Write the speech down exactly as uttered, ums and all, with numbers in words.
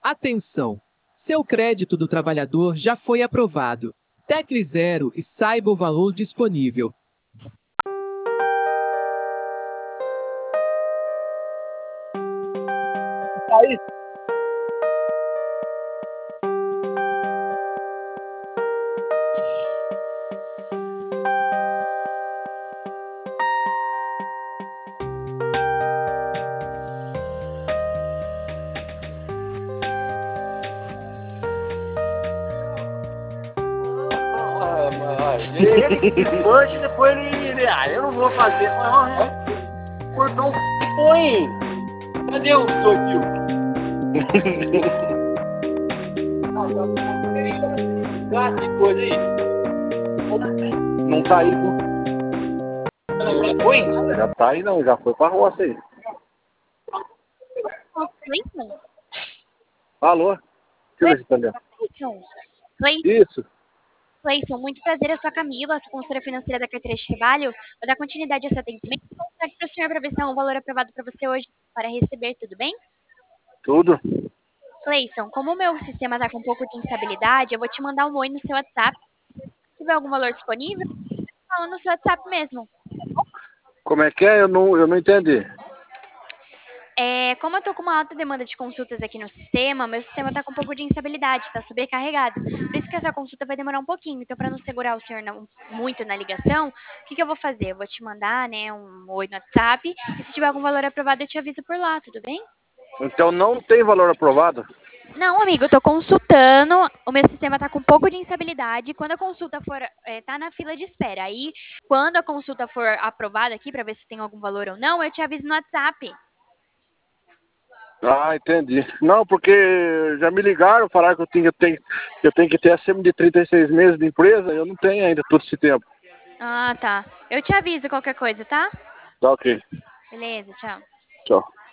Atenção! Seu crédito do trabalhador já foi aprovado. Tecle zero e saiba o valor disponível. Aí. Ele que desmanche, depois ele, ele. Ah, eu não vou fazer. Mas cortou um põe. Cadê o seu tio? Gasta coisa aí. Não tá aí, não. Já foi? Já tá aí, não. Já foi pra roça aí. Cleiton? Alô? Deixa eu ver se tá Cleiton? Cleiton? Isso. Cleiton, muito prazer, eu sou a Camila, sou consultora financeira da carteira de trabalho. Vou dar continuidade a esse atendimento e vou mostrar aqui para o senhor para ver se há um valor aprovado para você hoje para receber, tudo bem? Tudo. Cleiton, como o meu sistema está com um pouco de instabilidade, eu vou te mandar um oi no seu WhatsApp. Se tiver algum valor disponível, fala no seu WhatsApp mesmo. Como é que é? Eu não, eu não entendi. É, como eu tô com uma alta demanda de consultas aqui no sistema, meu sistema tá com um pouco de instabilidade, tá sobrecarregado. Por isso que essa consulta vai demorar um pouquinho. Então, para não segurar o senhor não- muito na ligação, o que que eu vou fazer? Eu vou te mandar, né, um oi no WhatsApp, e se tiver algum valor aprovado, eu te aviso por lá, tudo bem? Então não tem valor aprovado? Não, amigo, eu tô consultando, o meu sistema tá com um pouco de instabilidade. Quando a consulta for, é, tá na fila de espera. Aí, quando a consulta for aprovada aqui, para ver se tem algum valor ou não, eu te aviso no WhatsApp. Ah, entendi. Não, porque já me ligaram, falaram que eu tenho, eu tenho, eu tenho que ter acima de trinta e seis meses de empresa, eu não tenho ainda todo esse tempo. Ah, tá. Eu te aviso qualquer coisa, tá? Tá ok. Beleza, tchau. Tchau.